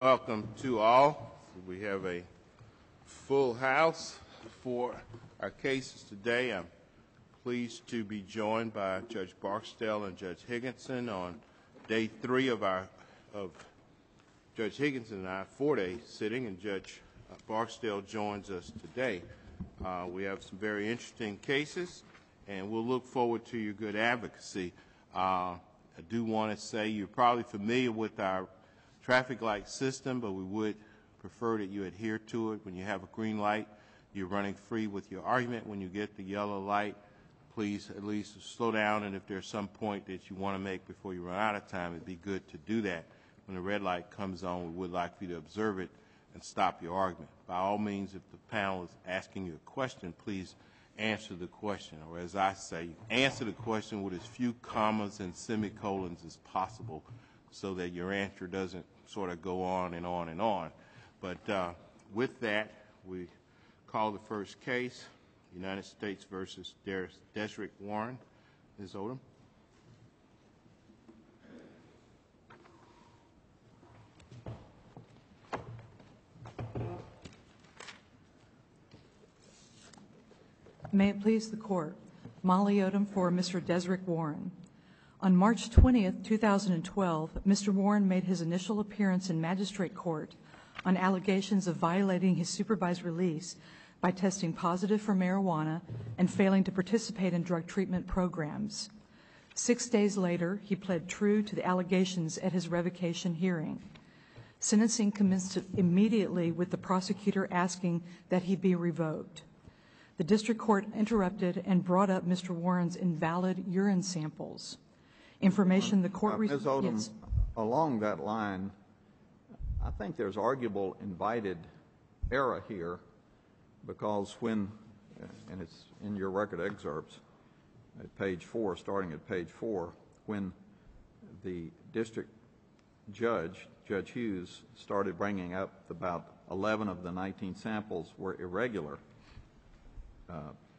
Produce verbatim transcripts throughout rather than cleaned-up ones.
Welcome to all. We have a full house for our cases today. I'm pleased to be joined by Judge Barksdale and Judge Higginson on day three of our of Judge Higginson and I four-day sitting, and Judge Barksdale joins us today. Uh, we have some very interesting cases, and we'll look forward to your good advocacy. Uh, I do want to say you're probably familiar with our traffic light system, but we would prefer that you adhere to it. When you have a green light, you're running free with your argument. When you get the yellow light, please at least slow down, and if there's some point that you want to make before you run out of time, it'd be good to do that. When the red light comes on, we would like for you to observe it and stop your argument. By all means, if the panel is asking you a question, please answer the question, or as I say, answer the question with as few commas and semicolons as possible so that your answer doesn't sort of go on and on and on. But uh, with that, we call the first case, United States versus Desrick Warren. Miz Odom. May it please the Court, Molly Odom for Mister Desrick Warren. On March twentieth, two thousand twelve, Mister Warren made his initial appearance in magistrate court on allegations of violating his supervised release by testing positive for marijuana and failing to participate in drug treatment programs. Six days later, he pled true to the allegations at his revocation hearing. Sentencing commenced immediately with the prosecutor asking that he be revoked. The district court interrupted and brought up Mister Warren's invalid urine samples. Information the court... Uh, Miz Odom, yes. Along that line, I think there's arguable invited error here, because when, and it's in your record excerpts at page four, starting at page four, when the district judge, Judge Hughes, started bringing up about eleven of the nineteen samples were irregular, uh,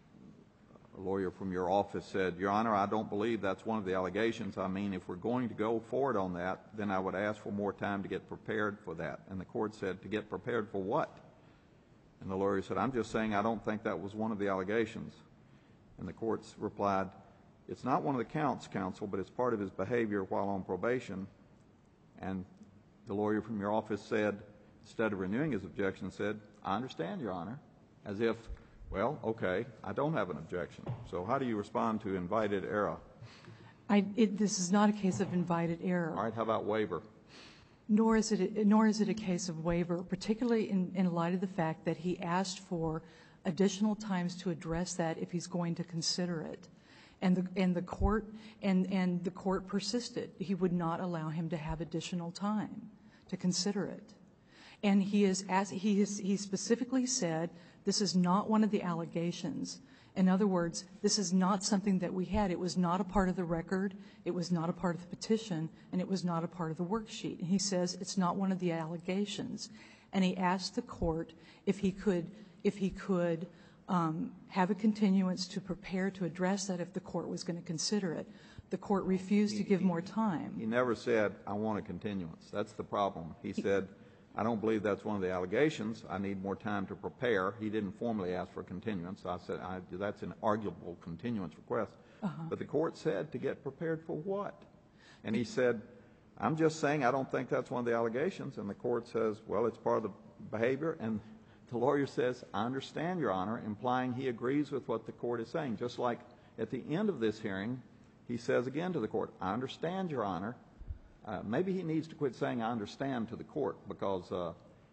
a lawyer from your office said, Your Honor, I don't believe that's one of the allegations. I mean, if we're going to go forward on that, then I would ask for more time to get prepared for that. And the court said, to get prepared for what? And the lawyer said, I'm just saying I don't think that was one of the allegations. And the courts replied, it's not one of the counts, counsel, but it's part of his behavior while on probation. And the lawyer from your office said, instead of renewing his objection, said, I understand, Your Honor, as if, well, okay, I don't have an objection. So how do you respond to invited error? I, it, this is not a case of invited error. All right, how about waiver? Nor is it, nor is it a case of waiver, particularly in, in light of the fact that he asked for additional times to address that if he's going to consider it. And the, and the court, and, and the court persisted. He would not allow him to have additional time to consider it. And he is, as he is, he specifically said, this is not one of the allegations. In other words, this is not something that we had. It was not a part of the record. It was not a part of the petition, and it was not a part of the worksheet. And he says it's not one of the allegations. And he asked the court if he could, if he could um, have a continuance to prepare to address that if the court was going to consider it. The court refused he, to give he, more time. He never said, I want a continuance. That's the problem. He, he said, I don't believe that's one of the allegations. I need more time to prepare. He didn't formally ask for a continuance. I said, I, that's an arguable continuance request. Uh-huh. But the court said to get prepared for what? And he said, I'm just saying I don't think that's one of the allegations. And the court says, well, it's part of the behavior. And the lawyer says, I understand, Your Honor, implying he agrees with what the court is saying. Just like at the end of this hearing, he says again to the court, I understand, Your Honor. Uh, maybe he needs to quit saying I understand to the court, because uh,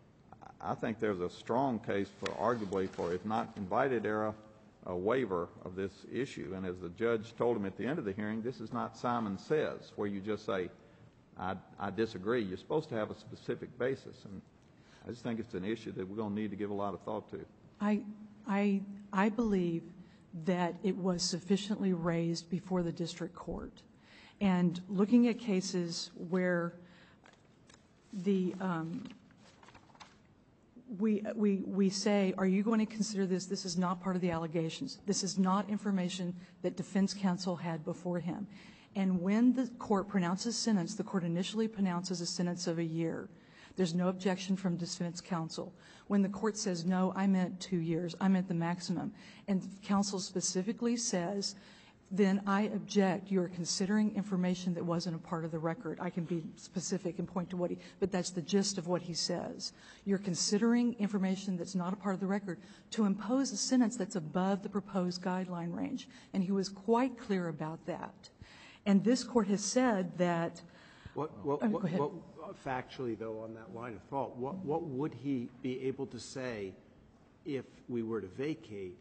I think there's a strong case for arguably for, if not invited error, a waiver of this issue. And as the judge told him at the end of the hearing, this is not Simon Says, where you just say, I, I disagree. You're supposed to have a specific basis. And I just think it's an issue that we're going to need to give a lot of thought to. I, I, I believe that it was sufficiently raised before the district court. And looking at cases where the um, we, we, we say, are you going to consider this? This is not part of the allegations. This is not information that defense counsel had before him. And when the court pronounces sentence, the court initially pronounces a sentence of a year. There's no objection from defense counsel. When the court says, no, I meant two years, I meant the maximum, and counsel specifically says, then I object. You're considering information that wasn't a part of the record. I can be specific and point to what he, but that's the gist of what he says. You're considering information that's not a part of the record to impose a sentence that's above the proposed guideline range. And he was quite clear about that. And this court has said that. What, what, Oh, what, go ahead. what, factually, though, on that line of thought, what, what would he be able to say if we were to vacate?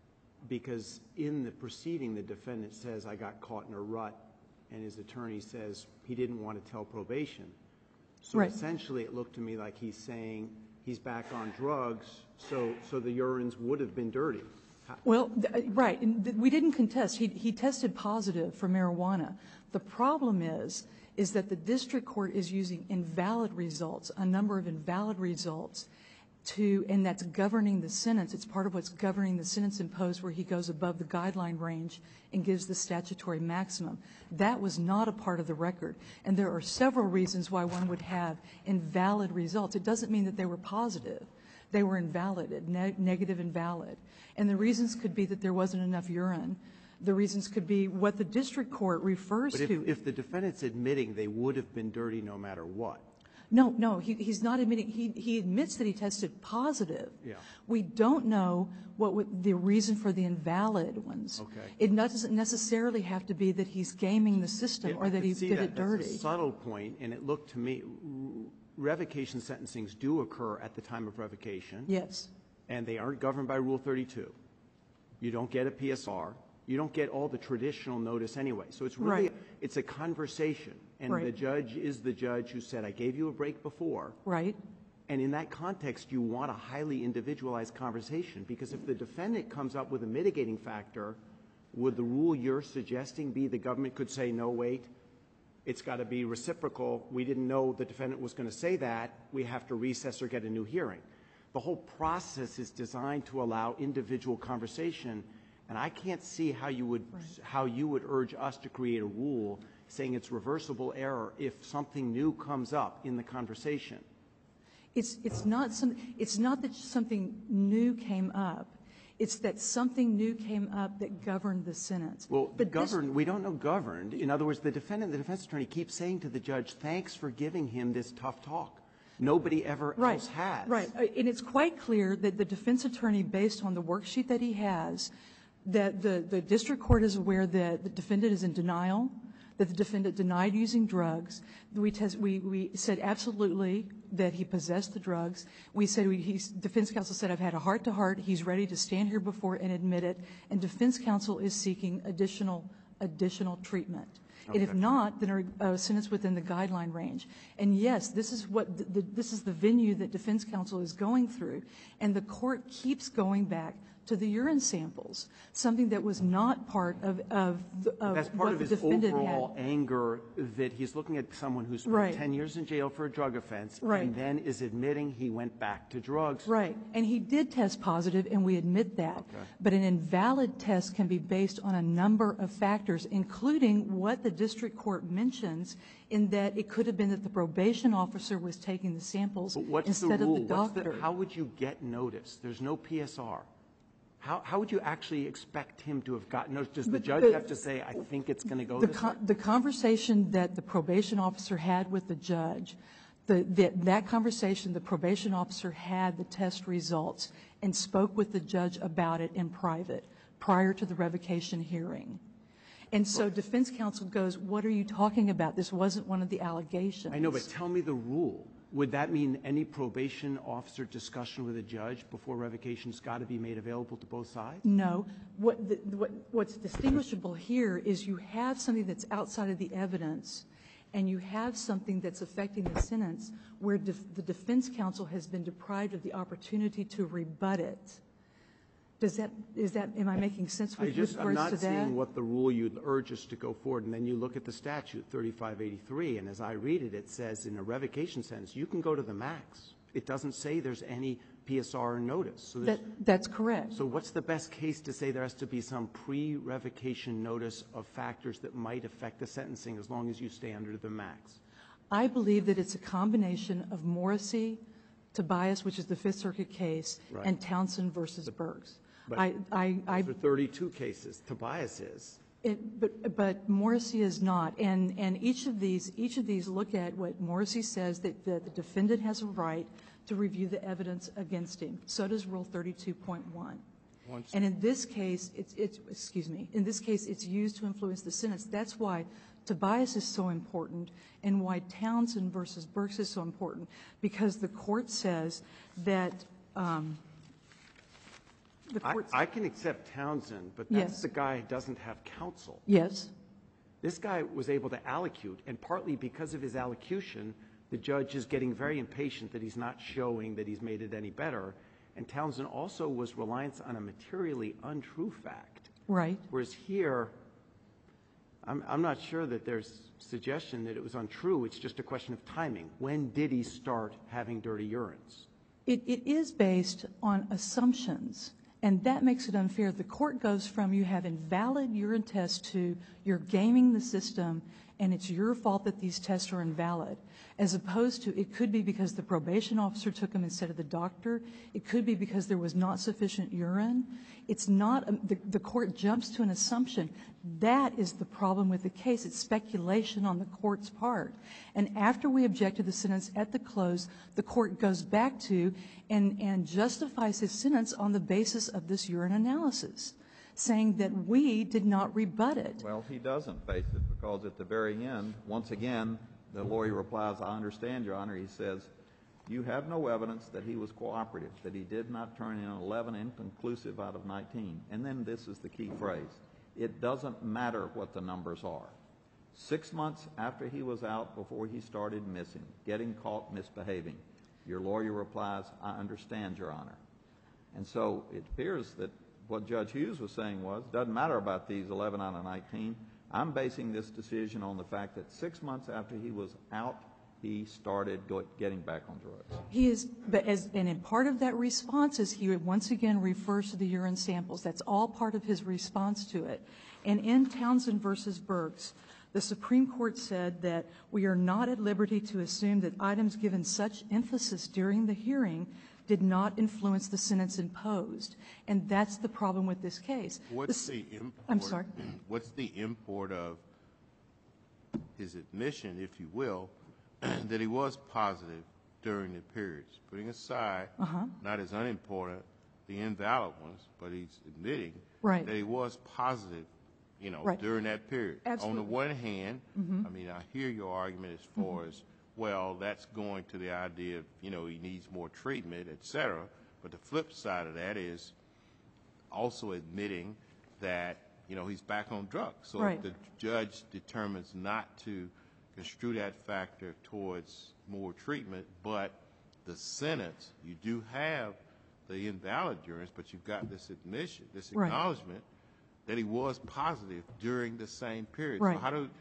Because in the proceeding, the defendant says, I got caught in a rut, and his attorney says he didn't want to tell probation. So Right. essentially, it looked to me like he's saying he's back on drugs, so, so the urines would have been dirty. How- Well, th- right, and th- we didn't contest. He, he tested positive for marijuana. The problem is, is that the district court is using invalid results, a number of invalid results, to, and that's governing the sentence. It's part of what's governing the sentence imposed where he goes above the guideline range and gives the statutory maximum. That was not a part of the record. And there are several reasons why one would have invalid results. It doesn't mean that they were positive. They were invalid, ne- negative invalid. And the reasons could be that there wasn't enough urine. The reasons could be what the district court refers But if, to. if the defendant's admitting they would have been dirty no matter what, No, no, he, he's not admitting. He, he admits that he tested positive. Yeah. We don't know what would, the reason for the invalid ones. Okay. It not, doesn't necessarily have to be that he's gaming the system Yeah, or I that could he see did that. it dirty. That's a subtle point, and it looked to me, r- revocation sentencings do occur at the time of revocation. Yes. And they aren't governed by Rule thirty-two. You don't get a P S R. You don't get all the traditional notice anyway. So it's really, Right. it's a conversation. And Right. the judge is the judge who said, I gave you a break before. Right. And in that context, you want a highly individualized conversation, because if the defendant comes up with a mitigating factor, would the rule you're suggesting be the government could say, no, wait, it's got to be reciprocal. We didn't know the defendant was going to say that. We have to recess or get a new hearing. The whole process is designed to allow individual conversation, and I can't see how you would how you would urge us to create a rule saying it's reversible error if something new comes up in the conversation. It's, it's not some, it's not that something new came up. It's that something new came up that governed the sentence. Well, But this- governed, we don't know governed. In other words, the defendant, the defense attorney keeps saying to the judge, thanks for giving him this tough talk. Nobody ever Right, else has. right. Uh, And it's quite clear that the defense attorney, based on the worksheet that he has, that the, the district court is aware that the defendant is in denial, that the defendant denied using drugs. We, test, we, we said absolutely that he possessed the drugs. We said, we, he's, defense counsel said, I've had a heart-to-heart. He's ready to stand here before and admit it. And defense counsel is seeking additional, additional treatment. And if Okay. not, then a, a sentence within the guideline range. And yes, this is what the, the, this is the venue that defense counsel is going through, and the court keeps going back to the urine samples, something that was not part of of, the, of That's part what of the his defendant overall had. anger that he's looking at someone who's spent Right. ten years in jail for a drug offense Right. and then is admitting he went back to drugs. Right, and he did test positive, and we admit that. Okay. But an invalid test can be based on a number of factors, including what the district court mentions, in that it could have been that the probation officer was taking the samples But what's instead the rule? of the What's doctor. the, how would you get notice? There's no P S R. How, how would you actually expect him to have gotten notice? Does the But judge the- have to say, I think it's going to go The, this con- way? the conversation that the probation officer had with the judge, the, that, that conversation, the probation officer had the test results and spoke with the judge about it in private prior to the revocation hearing. And so defense counsel goes, what are you talking about? This wasn't one of the allegations. I know, but tell me the rule. Would that mean any probation officer discussion with a judge before revocation's got to be made available to both sides? No. What, the, what, what's distinguishable here is you have something that's outside of the evidence, and you have something that's affecting the sentence where def, the defense counsel has been deprived of the opportunity to rebut it. Does that, is that, am I making sense I with, just, with I'm regards not to that? seeing what the rule you'd urge us to go forward, and then you look at the statute, thirty-five eighty-three, and as I read it, it says in a revocation sentence, you can go to the max. It doesn't say there's any P S R notice. So, there's, That, that's correct. so what's the best case to say there has to be some pre-revocation notice of factors that might affect the sentencing as long as you stay under the max? I believe that it's a combination of Morrissey, Tobias, which is the Fifth Circuit case, Right. and Townsend versus Burks. But I, I, I, Those are thirty-two cases. Tobias is. it, but, but Morrissey is not, and, and each of these, each of these look at what Morrissey says, that, that the defendant has a right to review the evidence against him. So does Rule thirty-two point one. Once- And in this case, it's, it's, excuse me, in this case, it's used to influence the sentence. That's why Tobias is so important and why Townsend versus Burks is so important, because the court says that, um, the I, court, I can accept Townsend, but that's Yes. the guy who doesn't have counsel. yes, This guy was able to allocute, and partly because of his allocution, the judge is getting very impatient that he's not showing that he's made it any better. And Townsend also was reliant on a materially untrue fact. right. Whereas here, I'm, I'm not sure that there's suggestion that it was untrue. It's just a question of timing. When did he start having dirty urines? It, it is based on assumptions, and that makes it unfair. The court goes from you have invalid urine tests to you're gaming the system, and it's your fault that these tests are invalid, as opposed to it could be because the probation officer took them instead of the doctor. It could be because there was not sufficient urine. It's not, a, the, the court jumps to an assumption. That is the problem with the case. It's speculation on the court's part. And after we object to the sentence at the close, the court goes back to and, and justifies his sentence on the basis of this urine analysis, saying that we did not rebut it. Well, he doesn't face it, because at the very end, once again, the lawyer replies, I understand, Your Honor. He says, you have no evidence that he was cooperative, that he did not turn in eleven inconclusive out of nineteen. And then this is the key phrase. It doesn't matter what the numbers are. Six months after he was out, before he started missing, getting caught misbehaving, your lawyer replies, I understand, Your Honor. And so it appears that what Judge Hughes was saying was, doesn't matter about these eleven out of nineteen. I'm basing this decision on the fact that six months after he was out, he started go, getting back on drugs. He is, but as, and in part of that response is he once again refers to the urine samples. That's all part of his response to it. And in Townsend versus Burks, the Supreme Court said that we are not at liberty to assume that items given such emphasis during the hearing did not influence the sentence imposed. And that's the problem with this case. What's The s- the import? I'm sorry? What's the import of his admission, if you will, that he was positive during the periods, putting aside Uh-huh. not as unimportant the invalid ones, but he's admitting Right. that he was positive, you know, Right. during that period. Absolutely. On the one hand, I mean, I hear your argument as far as, well, that's going to the idea of, you know, he needs more treatment, et cetera. But the flip side of that is also admitting that, you know, he's back on drugs. So Right. if the judge determines not to construe that factor towards more treatment, but the sentence, you do have the invalid urines, but you've got this admission, this Right. acknowledgement that he was positive during the same period. Right. So how do,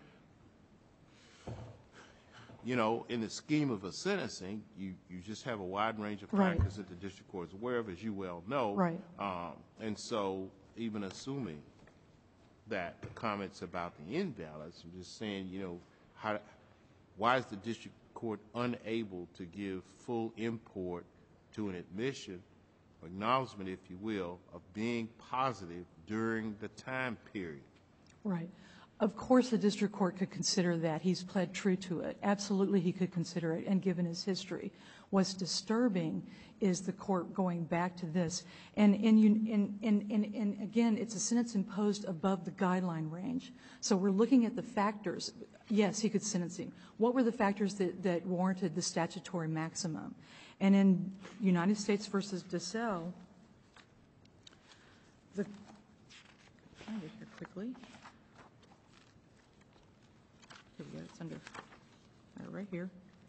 you know, in the scheme of a sentencing, you, you just have a wide range of Right. factors that the district court is aware of, as you well know. Right. Um, and so even assuming that the comments about the invalids, I'm just saying, you know, how, why is the district court unable to give full import to an admission, acknowledgement, if you will, of being positive during the time period? Right. Of course, the district court could consider that. He's pled true to it. Absolutely, he could consider it, and given his history. What's disturbing is the court going back to this. And, and, you, and, and, and, and again, it's a sentence imposed above the guideline range. So we're looking at the factors. Yes, he could sentence him. What were the factors that, that warranted the statutory maximum? And in United States versus DeSalle, the, find it here quickly. Here we go, it's under, uh, right here.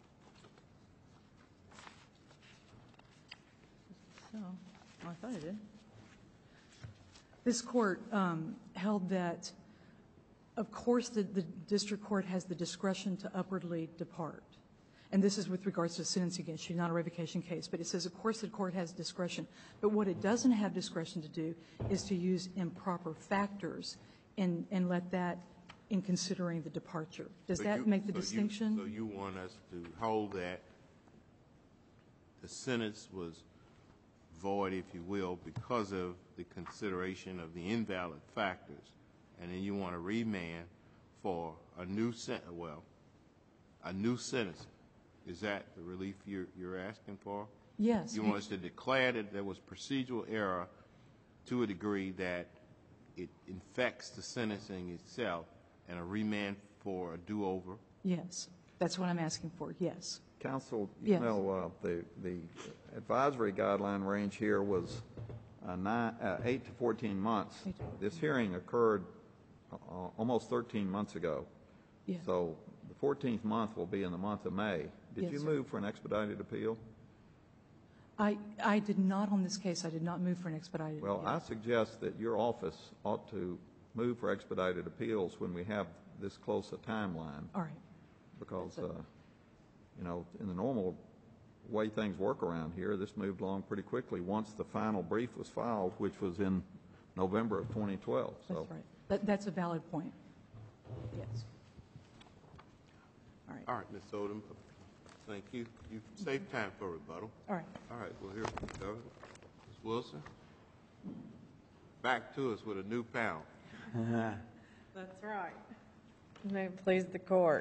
So, well, I thought I did. This court um, held that, of course, the, the district court has the discretion to upwardly depart. And this is with regards to a sentencing issue, not a revocation case. But it says, of course, the court has discretion. But what it doesn't have discretion to do is to use improper factors and, and let that in considering the departure. Does So that you- make the so you- distinction? So you want us to hold that the sentence was void, if you will, because of the consideration of the invalid factors, and then you want to remand for a new sen, well, a new sentence. Is that the relief you're, you're asking for? Yes. You want us to declare that there was procedural error to a degree that it infects the sentencing itself, and a remand for a do-over? Yes. That's what I'm asking for, yes. Counsel, you Yes. know, uh, the, the advisory guideline range here was uh, nine, uh, eight to fourteen months. Eight to This hearing occurred uh, almost thirteen months ago. Yes. So the fourteenth month will be in the month of May. Did Yes, you sir. move for an expedited appeal? I, I did not on this case. I did not move for an expedited. Well, appeal. I suggest that your office ought to move for expedited appeals when we have this close a timeline, All right. because, That's uh, you know, in the normal way things work around here, this moved along pretty quickly once the final brief was filed, which was in November of twenty twelve. So That's right. That, that's a valid point. Yes. All right. All right, Miz Odom, thank you. You saved time for rebuttal. All right. All right, we'll hear from the Governor. Miz Wilson, back to us with a new panel. That's right. May it please the court.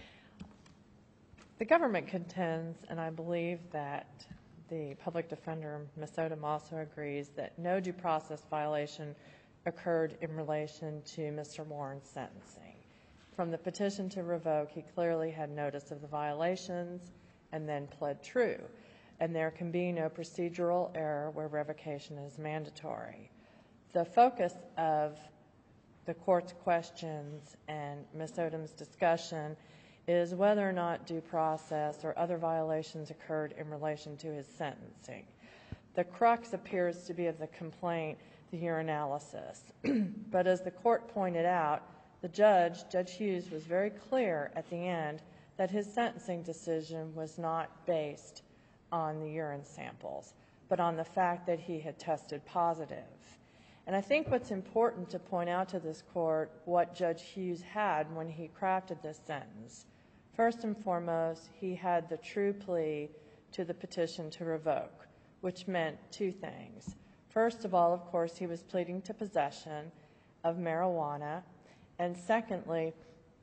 The government contends, and I believe that the public defender, Miz Odom, also agrees that no due process violation occurred in relation to Mister Warren's sentencing. From the petition to revoke, he clearly had notice of the violations and then pled true, and there can be no procedural error where revocation is mandatory. The focus of the court's questions and Miz Odom's discussion is whether or not due process or other violations occurred in relation to his sentencing. The crux appears to be of the complaint, the urinalysis. But as the court pointed out, the judge, Judge Hughes, was very clear at the end that his sentencing decision was not based on the urine samples, but on the fact that he had tested positive. And I think what's important to point out to this court what Judge Hughes had when he crafted this sentence. First and foremost, he had the true plea to the petition to revoke, which meant two things. First of all, of course, he was pleading to possession of marijuana, and secondly,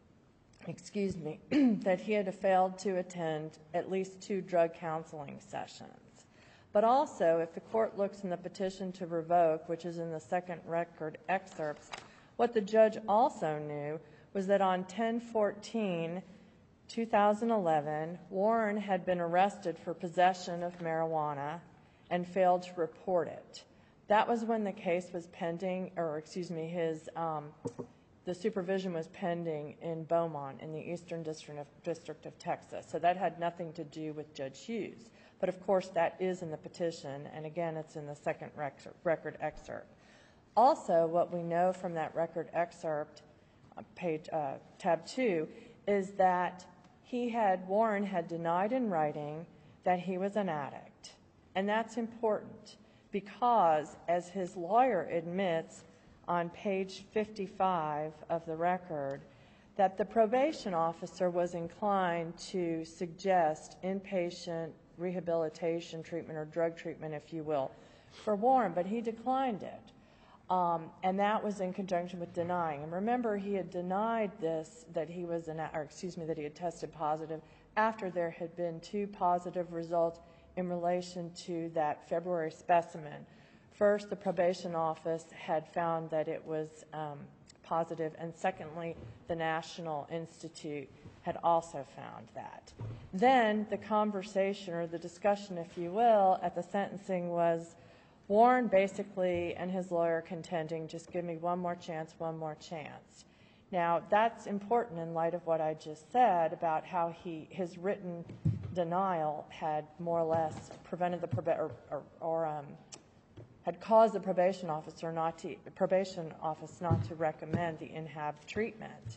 excuse me, that he had failed to attend at least two drug counseling sessions. But also, if the court looks in the petition to revoke, which is in the second record excerpts, what the judge also knew was that on ten fourteen two thousand eleven, Warren had been arrested for possession of marijuana and failed to report it. That was when the case was pending, or excuse me, his um, the supervision was pending in Beaumont in the Eastern District of, District of Texas. So that had nothing to do with Judge Hughes. But of course, that is in the petition, and again, it's in the second rec record excerpt. Also, what we know from that record excerpt, uh, page uh, tab two, is that he had Warren had denied in writing that he was an addict, and that's important because, as his lawyer admits on page fifty-five of the record, that the probation officer was inclined to suggest inpatient rehabilitation treatment or drug treatment, if you will, for Warren, but he declined it. Um, and that was in conjunction with denying. And remember, he had denied this, that he was an, or excuse me, that he had tested positive after there had been two positive results in relation to that February specimen. First, the probation office had found that it was um, positive, and secondly, the National Institute had also found that. Then the conversation, or the discussion, if you will, at the sentencing was Warren basically and his lawyer contending, just give me one more chance, one more chance. Now, that's important in light of what I just said about how he, his written denial had more or less prevented the proba or, or, or um, had caused the probation officer not to, probation office not to recommend the in-hab treatment.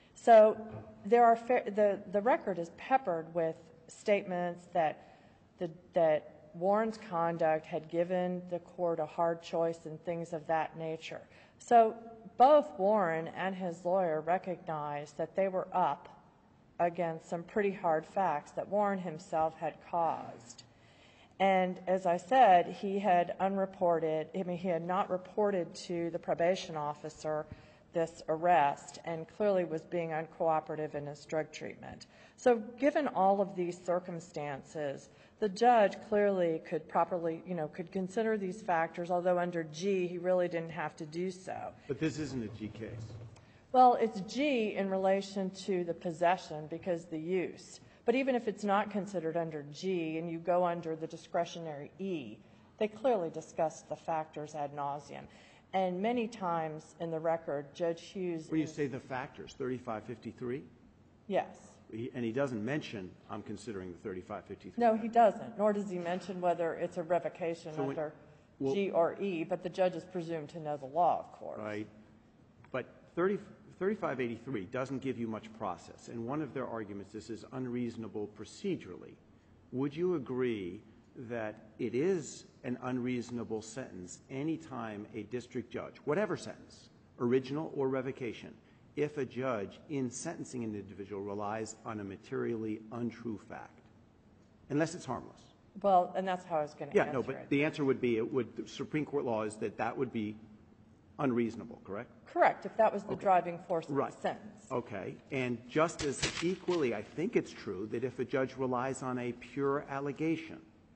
So there are fair, the the record is peppered with statements that the that Warren's conduct had given the court a hard choice and things of that nature. So both Warren and his lawyer recognized that they were up against some pretty hard facts that Warren himself had caused. And as I said, he had unreported, I mean, he had not reported to the probation officer this arrest and clearly was being uncooperative in his drug treatment. So given all of these circumstances, the judge clearly could properly, you know, could consider these factors, although under G, he really didn't have to do so. But this isn't a G case. Well, it's G in relation to the possession because the use. But even if it's not considered under G and you go under the discretionary E, they clearly discussed the factors ad nauseum. And many times in the record, Judge Hughes... Where you say the factors, thirty-five fifty-three? Yes. He, and he doesn't mention, I'm considering the thirty-five fifty-three. No, he doesn't, nor does he mention whether it's a revocation So when- under well- G or E, but the judge is presumed to know the law, of course. Right. But thirty, thirty-five eighty-three doesn't give you much process. And one of their arguments, this is unreasonable procedurally. Would you agree that it is an unreasonable sentence any time a district judge, whatever sentence, original or revocation, if a judge in sentencing an individual relies on a materially untrue fact, unless it's harmless? Well, and that's how I was going to Yeah, answer no, but it. the answer would be, it would, the Supreme Court law is that that would be unreasonable, correct? Correct, if that was the driving force of Right. the sentence. Okay. And just as equally, I think it's true that if a judge relies on a pure allegation,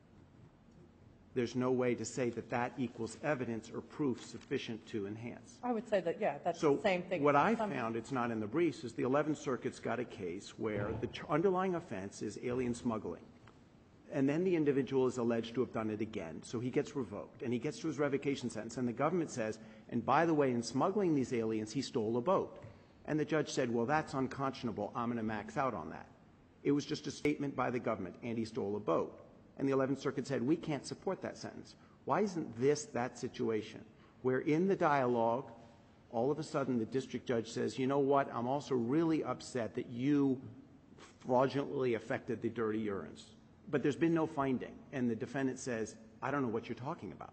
there's no way to say that that equals evidence or proof sufficient to enhance. I would say that, yeah, that's So the same thing. what as I some- found, it's not in the briefs, is the eleventh Circuit's got a case where the ch- underlying offense is alien smuggling. And then the individual is alleged to have done it again, so he gets revoked. And he gets to his revocation sentence, and the government says, and by the way, in smuggling these aliens, he stole a boat. And the judge said, well, that's unconscionable. I'm going to max out on that. It was just a statement by the government, and he stole a boat. And the eleventh Circuit said, we can't support that sentence. Why isn't this that situation where in the dialogue, all of a sudden the district judge says, you know what, I'm also really upset that you fraudulently affected the dirty urines. But there's been no finding. And the defendant says, I don't know what you're talking about.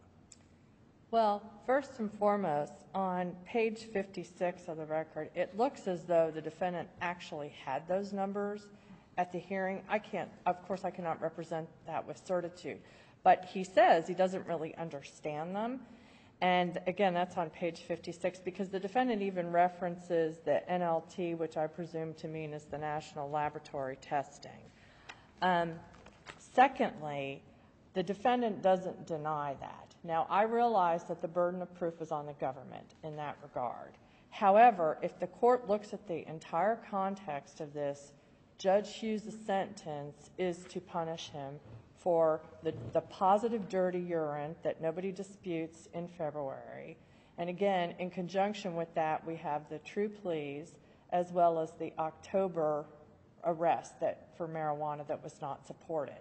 Well, first and foremost, on page fifty-six of the record, it looks as though the defendant actually had those numbers at the hearing. I can't, of course, I cannot represent that with certitude. But he says he doesn't really understand them. And again, that's on page fifty-six, because the defendant even references the N L T, which I presume to mean is the National Laboratory Testing. Um, secondly, the defendant doesn't deny that. Now, I realize that the burden of proof is on the government in that regard. However, if the court looks at the entire context of this, Judge Hughes' sentence is to punish him for the, the positive dirty urine that nobody disputes in February. And again, in conjunction with that, we have the true pleas as well as the October arrest that for marijuana that was not supported.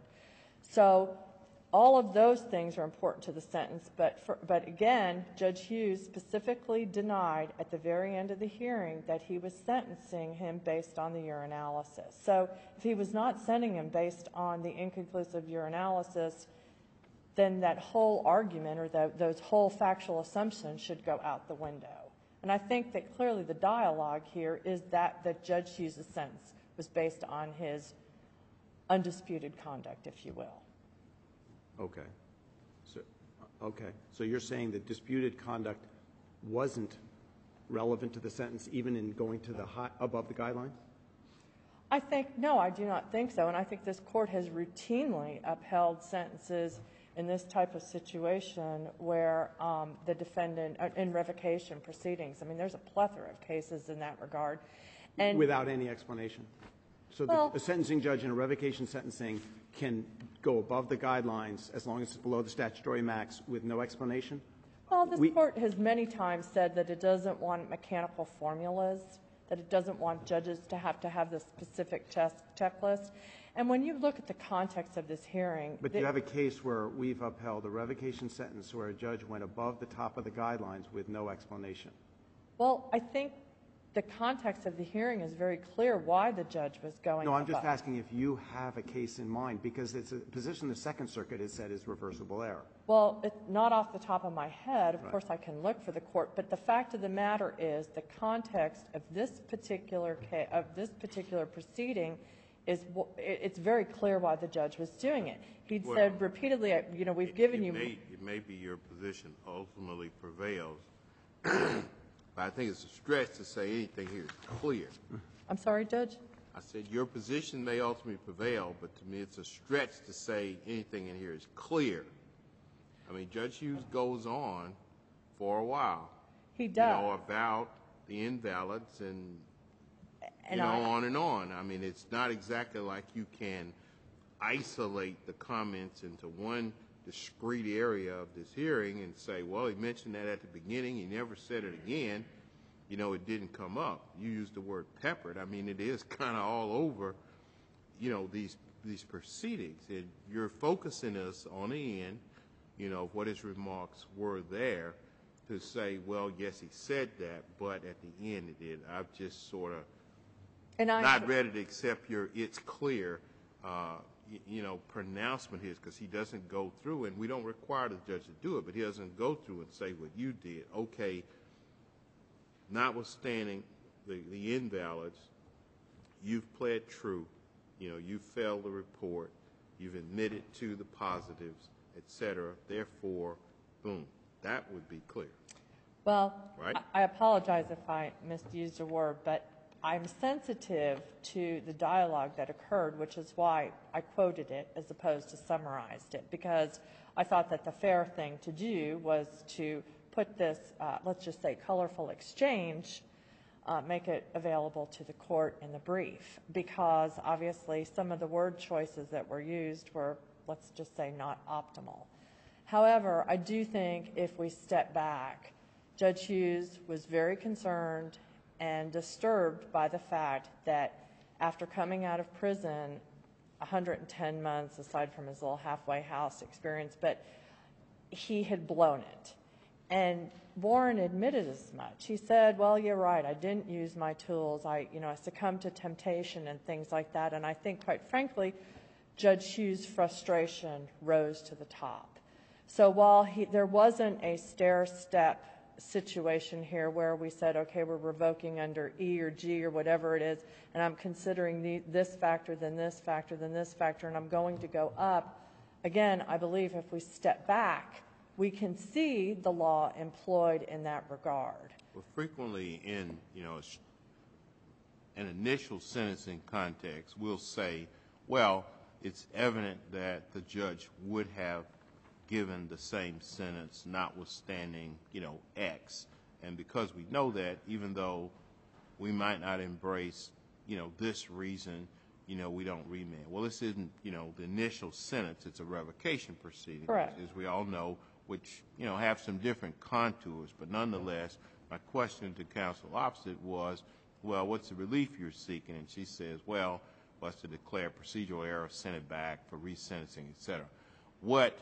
So all of those things are important to the sentence, but, for, but again, Judge Hughes specifically denied at the very end of the hearing that he was sentencing him based on the urinalysis. So if he was not sentencing him based on the inconclusive urinalysis, then that whole argument or the, those whole factual assumptions should go out the window. And I think that clearly the dialogue here is that, that Judge Hughes' sentence was based on his undisputed conduct, if you will. Okay. So, okay. So you're saying that disputed conduct wasn't relevant to the sentence, even in going to the high, above the guidelines? I think, no, I do not think so. And I think this court has routinely upheld sentences in this type of situation where um, the defendant, uh, in revocation proceedings, I mean, there's a plethora of cases in that regard. And without any explanation? So Well- the, a sentencing judge in a revocation sentencing can go above the guidelines as long as it's below the statutory max with no explanation? Well, this We- court has many times said that it doesn't want mechanical formulas, that it doesn't want judges to have to have this specific chest checklist. And when you look at the context of this hearing, But the- you have a case where we've upheld a revocation sentence where a judge went above the top of the guidelines with no explanation. well, I think the context of the hearing is very clear why the judge was going No, I'm just above. asking if you have a case in mind, because it's a position the Second Circuit has said is reversible error. Well, it, not off the top of my head. Of Right. course, I can look for the court, but the fact of the matter is the context of this particular ca- of this particular proceeding is w- it- it's very clear why the judge was doing it. He'd Well, said repeatedly, uh, you know, we've given it you. May, it may be your position ultimately prevails, but I think it's a stretch to say anything here is clear. I'm sorry, Judge. I said your position may ultimately prevail, but to me it's a stretch to say anything in here is clear. I mean, Judge Hughes goes on for a while, He you does. know, about the invalids and, And you know, I- on and on. I mean, it's not exactly like you can isolate the comments into one discrete area of this hearing and say, well, he mentioned that at the beginning, he never said it again, you know, it didn't come up. You used the word peppered. I mean, it is kind of all over, you know, these these proceedings. And you're focusing us on the end, you know, what his remarks were there to say, well, yes, he said that, but at the end it did. I've just sort of And I, not ready to accept your it's clear, uh, y- you know, pronouncement here, because he doesn't go through, and we don't require the judge to do it, but he doesn't go through and say what you did. Okay, notwithstanding the, the invalids, you've pled true, you know, you failed the report, you've admitted to the positives, et cetera. Therefore, boom, that would be clear. well, Right. I, I apologize if I misused a word, but I'm sensitive to the dialogue that occurred, which is why I quoted it as opposed to summarized it, because I thought that the fair thing to do was to put this, uh, let's just say, colorful exchange, uh, make it available to the court in the brief, because obviously some of the word choices that were used were, let's just say, not optimal. However, I do think if we step back, Judge Hughes was very concerned and disturbed by the fact that after coming out of prison, one hundred ten months aside from his little halfway house experience, but he had blown it. And Warren admitted as much. He said, well, you're right, I didn't use my tools. I, you know, I succumbed to temptation and things like that. And I think, quite frankly, Judge Hughes' frustration rose to the top. So while he, there wasn't a stair-step situation here where we said, okay, we're revoking under E or G or whatever it is, and I'm considering the, this factor, then this factor, then this factor, and I'm going to go up. Again, I believe if we step back, we can see the law employed in that regard. Well, frequently in, you know, a s- an initial sentencing context, we'll say, well, it's evident that the judge would have given the same sentence notwithstanding, you know, X. And because we know that, even though we might not embrace, you know, this reason, you know, we don't remand. Well, this isn't, you know, the initial sentence. It's a revocation proceeding. Correct. As we all know, which, you know, have some different contours. But nonetheless, my question to counsel opposite was, well, what's the relief you're seeking? And she says, well, was to declare procedural error, send it back for resentencing, et cetera. What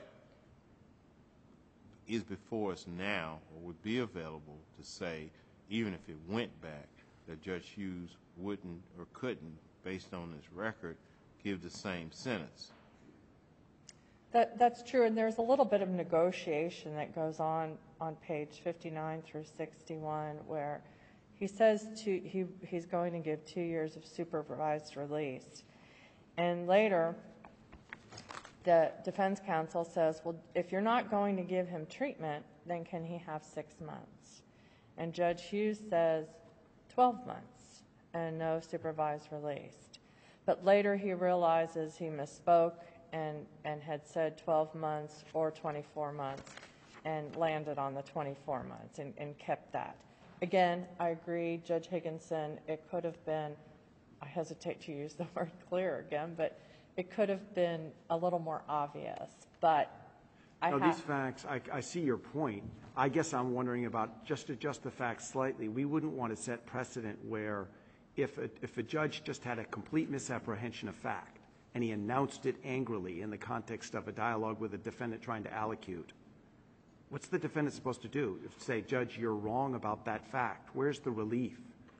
is before us now, or would be available to say, even if it went back, that Judge Hughes wouldn't or couldn't, based on his record, give the same sentence? That, that's true, and there's a little bit of negotiation that goes on on page fifty-nine through sixty-one, where he says to, he, he's going to give two years of supervised release. And later, the defense counsel says, well, if you're not going to give him treatment, then can he have six months? And Judge Hughes says twelve months and no supervised release. But later he realizes he misspoke and, and had said twelve months or twenty-four months and landed on the twenty-four months and, and kept that. Again, I agree, Judge Higginson, it could have been, I hesitate to use the word clear again, but it could have been a little more obvious. But I No, have... these facts, I, I see your point. I guess I'm wondering about, just to adjust the facts slightly, we wouldn't want to set precedent where if a, if a judge just had a complete misapprehension of fact and he announced it angrily in the context of a dialogue with a defendant trying to allocute, what's the defendant supposed to do? If say, Judge, you're wrong about that fact. Where's the relief?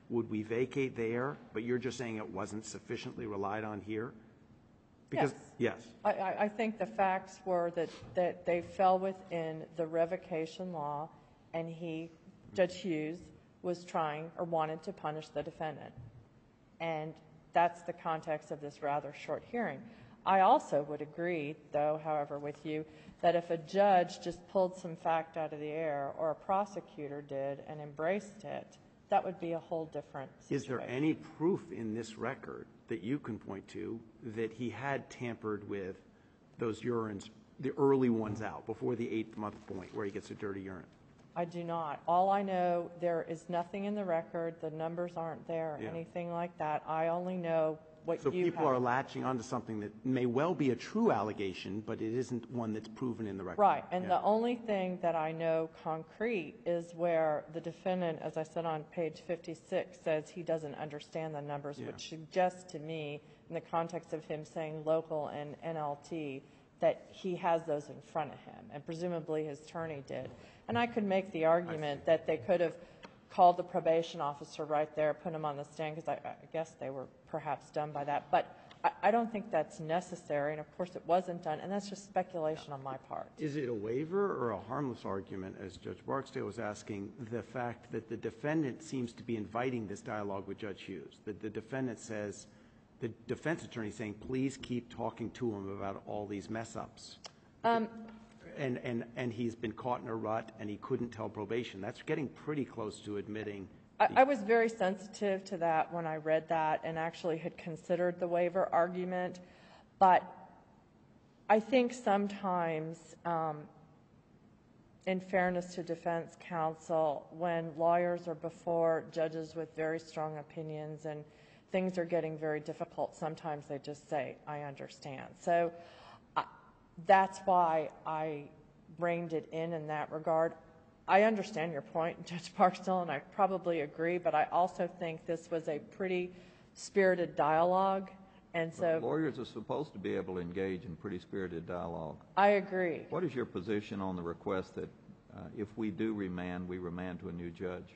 would we vacate there? But you're just saying it wasn't sufficiently relied on here? Because, yes. I, I I think the facts were that, that they fell within the revocation law, and he, Judge Hughes, was trying or wanted to punish the defendant. And that's the context of this rather short hearing. I also would agree, though, however, with you, that if a judge just pulled some fact out of the air, or a prosecutor did and embraced it, that would be a whole different situation. Is there any proof in this record that you can point to that he had tampered with those urines, the early ones out, before the eighth month point where he gets a dirty urine? I do not. All I know, there is nothing in the record, the numbers aren't there, Yeah. anything like that. I only know what So you people have. are latching onto something that may well be a true allegation, but it isn't one that's proven in the record. Right, and Yeah. the only thing that I know concrete is where the defendant, as I said on page fifty-six, says he doesn't understand the numbers, Yeah. which suggests to me, in the context of him saying local and N L T, that he has those in front of him, and presumably his attorney did. And I could make the argument that they could have called the probation officer right there, put him on the stand, because I, I guess they were perhaps done by that. But I, I don't think that's necessary, and of course it wasn't done, and that's just speculation on my part. Is it a waiver or a harmless argument, as Judge Barksdale was asking, the fact that the defendant seems to be inviting this dialogue with Judge Hughes? That the defendant says, the defense attorney saying, please keep talking to him about all these mess-ups. Um, And, and, and he's been caught in a rut, and he couldn't tell probation. That's getting pretty close to admitting. I, I was very sensitive to that when I read that, and actually had considered the waiver argument. But I think sometimes, um, in fairness to defense counsel, when lawyers are before judges with very strong opinions and things are getting very difficult, sometimes they just say, I understand. So I, that's why I reined it in in that regard. I understand your point, Judge Barksdale, and I probably agree, but I also think this was a pretty spirited dialogue, and so But lawyers are supposed to be able to engage in pretty spirited dialogue. I agree. What is your position on the request that uh, if we do remand, we remand to a new judge?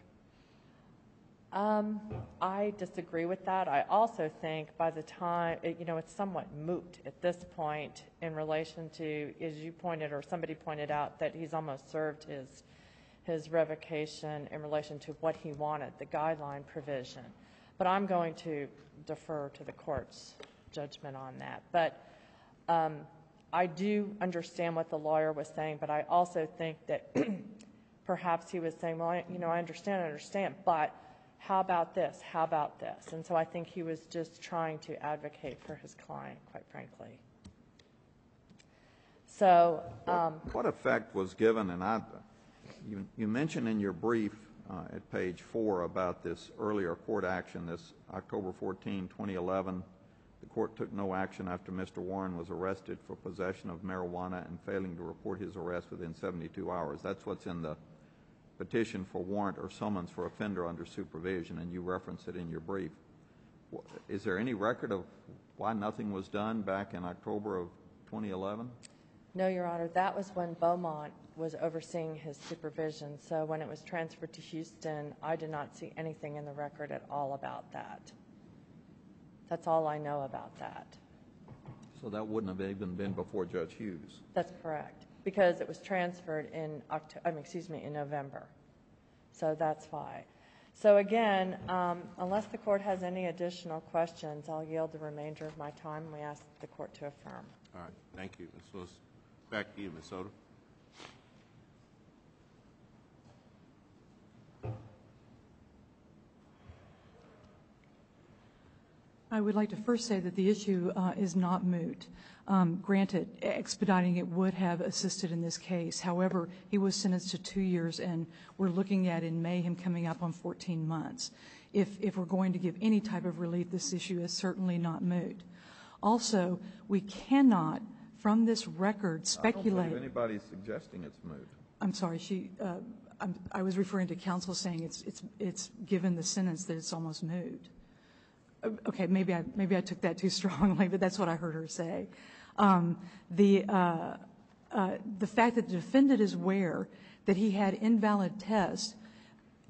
Um, I disagree with that. I also think by the time, it- you know, it's somewhat moot at this point in relation to, as you pointed, or somebody pointed out, that he's almost served his, his revocation in relation to what he wanted, the guideline provision. But I'm going to defer to the court's judgment on that. But um, I do understand what the lawyer was saying, but I also think that perhaps he was saying, well, I, you know, I understand, I understand, but how about this? How about this? And so I think he was just trying to advocate for his client, quite frankly. So, um, What effect was given, and I, you, you mentioned in your brief uh, at page four about this earlier court action, this October fourteenth, twenty eleven. The court took no action after Mister Warren was arrested for possession of marijuana and failing to report his arrest within seventy-two hours. That's what's in the petition for warrant or summons for offender under supervision, and you reference it in your brief. Is there any record of why nothing was done back in October of twenty eleven? no, Your Honor, that was when Beaumont was overseeing his supervision. So when it was transferred to Houston, I did not see anything in the record at all about that. That's all I know about that. So that wouldn't have even been before Judge Hughes. That's correct, because it was transferred in October, I mean, excuse me, in November. So that's why. So again, um, unless the court has any additional questions, I'll yield the remainder of my time. We ask the court to affirm. All right, thank you, Miz Lewis. Back to you, Miz Soto. I would like to first say that the issue uh, is not moot. Um, granted, expediting it would have assisted in this case. However, he was sentenced to two years, and we're looking at in May him coming up on fourteen months. If, if we're going to give any type of relief, this issue is certainly not moot. Also, we cannot, from this record, speculate. I don't believe anybody's suggesting it's moot. I'm sorry, she, uh, I'm, I was referring to counsel saying it's, it's, it's given the sentence that it's almost moot. Okay, maybe I maybe I took that too strongly, but that's what I heard her say. Um, the uh, uh, the fact that the defendant is aware that he had invalid tests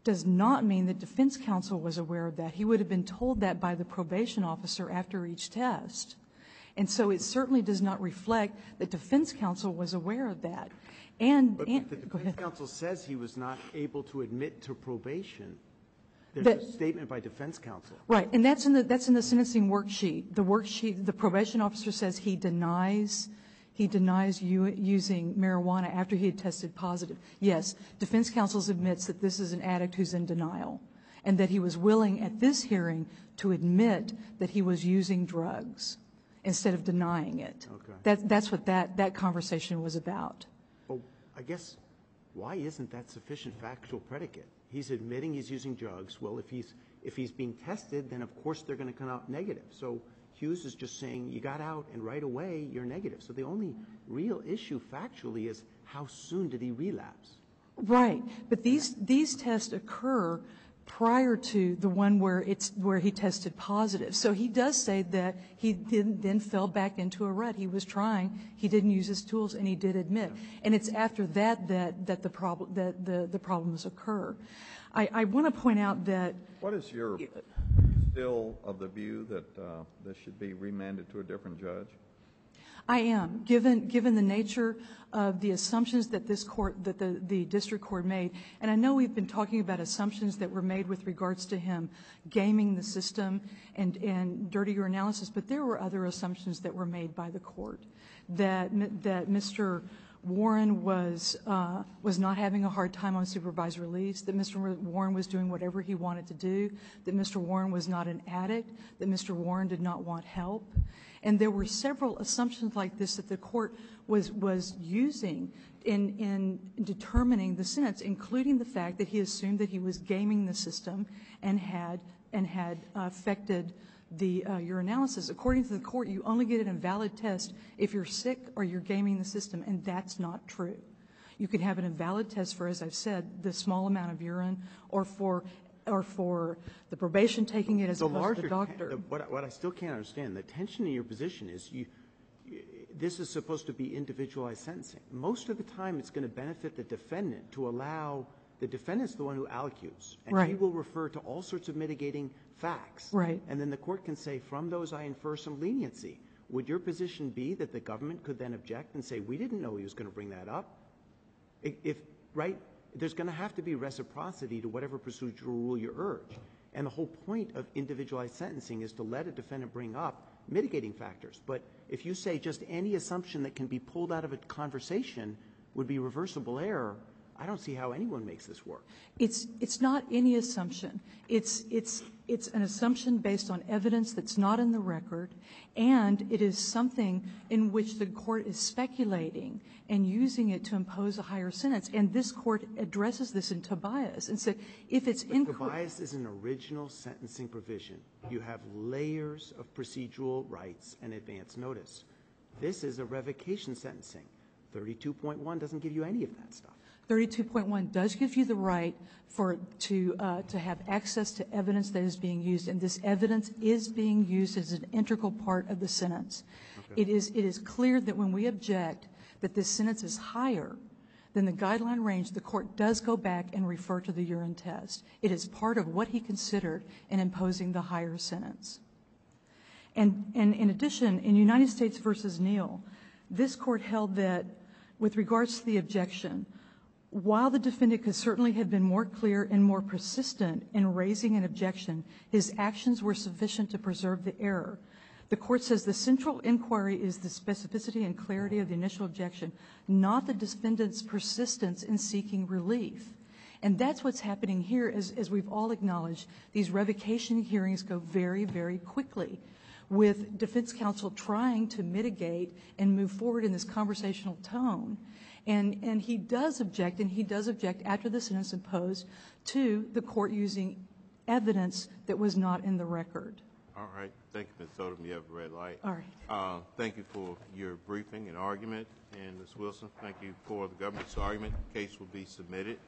does not mean that defense counsel was aware of that. He would have been told that by the probation officer after each test. And so it certainly does not reflect that defense counsel was aware of that. And, But and the go defense ahead. counsel says he was not able to admit to probation. There's That- a statement by defense counsel. Right, and that's in the that's in the sentencing worksheet. The worksheet, the probation officer says he denies he denies you using marijuana after he had tested positive. Yes, defense counsel admits that this is an addict who's in denial, and that he was willing at this hearing to admit that he was using drugs instead of denying it. Okay. That that's what that that conversation was about. Well, I guess, why isn't that sufficient factual predicate? He's admitting he's using drugs. Well, if he's if he's being tested, then of course they're going to come out negative. So Hughes is just saying you got out and right away you're negative. So the only real issue factually is how soon did he relapse? Right, but these these tests occur prior to the one where it's where he tested positive. So he does say that he didn't, then fell back into a rut. He was trying, he didn't use his tools, and he did admit. And it's after that that that the problem that the the problems occur. I, I want to point out that What is your, are you still of the view that uh, this should be remanded to a different judge? I am, given given the nature of the assumptions that this court, that the, the district court made, and I know we've been talking about assumptions that were made with regards to him gaming the system and, and dirtier analysis, but there were other assumptions that were made by the court, that that Mister Warren was uh, was not having a hard time on supervised release, that Mister Warren was doing whatever he wanted to do, that Mister Warren was not an addict, that Mister Warren did not want help. And there were several assumptions like this that the court was was using in in determining the sentence, including the fact that he assumed that he was gaming the system and had and had affected the uh, your analysis. According to the court, you only get an invalid test if you're sick or you're gaming the system, and that's not true. You can have an invalid test for, as I've said, the small amount of urine, or for or for the probation taking it as The opposed larger, to the doctor. the- what, I- what I still can't understand, the tension in your position is you, you, this is supposed to be individualized sentencing. Most of the time, it's going to benefit the defendant to allow, the defendant's the one who allocutes. And he Right. will refer to all sorts of mitigating facts. Right. And then the court can say, from those I infer some leniency. Would your position be that the government could then object and say, we didn't know he was going to bring that up? If, if right? There's going to have to be reciprocity to whatever procedural rule you urge. And the whole point of individualized sentencing is to let a defendant bring up mitigating factors. But if you say just any assumption that can be pulled out of a conversation would be reversible error, I don't see how anyone makes this work. It's it's not any assumption. It's it's it's an assumption based on evidence that's not in the record, and it is something in which the court is speculating and using it to impose a higher sentence. And this court addresses this in Tobias and said, if it's incorrect. Tobias is an original sentencing provision. You have layers of procedural rights and advance notice. This is a revocation sentencing. thirty-two point one doesn't give you any of that stuff. thirty-two point one does give you the right for to uh, to have access to evidence that is being used, and this evidence is being used as an integral part of the sentence. Okay. It is it is clear that when we object that this sentence is higher than the guideline range, the court does go back and refer to the urine test. It is part of what he considered in imposing the higher sentence. And, and in addition, in United States versus Neal, this court held that with regards to the objection, while the defendant could certainly have been more clear and more persistent in raising an objection, his actions were sufficient to preserve the error. The court says the central inquiry is the specificity and clarity of the initial objection, not the defendant's persistence in seeking relief. And that's what's happening here, as, as we've all acknowledged. These revocation hearings go very, very quickly, with defense counsel trying to mitigate and move forward in this conversational tone. And, and he does object, and he does object after the sentence imposed to the court using evidence that was not in the record. All right. Thank you, Miz Odom. You have a red light. All right. Uh, thank you for your briefing and argument. And Miz Wilson, thank you for the government's argument. The case will be submitted.